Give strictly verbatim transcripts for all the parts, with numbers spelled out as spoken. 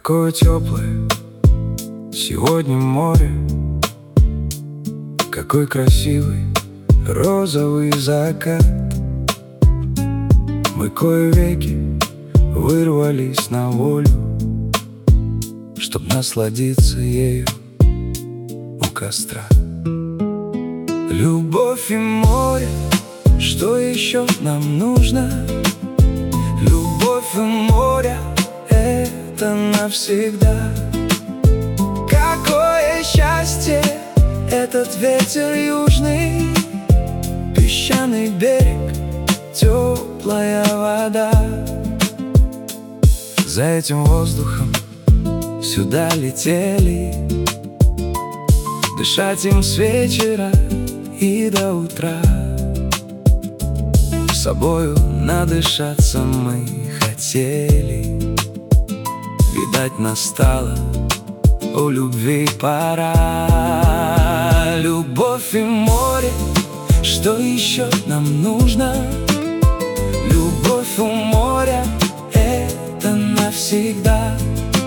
Какое теплое сегодня море, какой красивый розовый закат. Мы кое-веки вырвались на волю, чтоб насладиться ею у костра. Любовь и море, что еще нам нужно? Любовь и море — это навсегда. Какое счастье этот ветер южный, песчаный берег, теплая вода. За этим воздухом сюда летели, дышать им с вечера и до утра. С собою надышаться мы хотели, видать, настала у любви пора. Любовь и море, что еще нам нужно? Любовь у моря — это навсегда.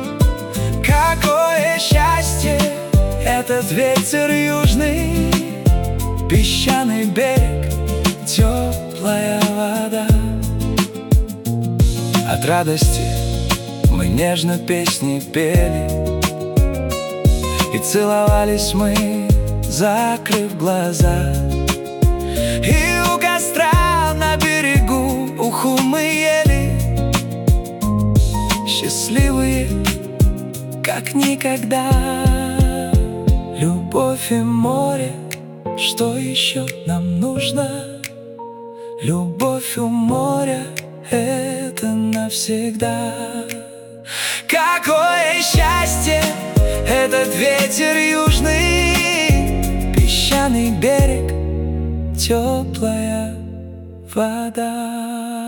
Какое счастье этот ветер южный, песчаный берег, теплая вода. От радости мы нежно песни пели, и целовались мы, закрыв глаза. И у костра на берегу уху мы ели, счастливые, как никогда. Любовь и море, что еще нам нужно? Любовь у моря — это навсегда. Какое счастье этот ветер южный, песчаный берег, теплая вода.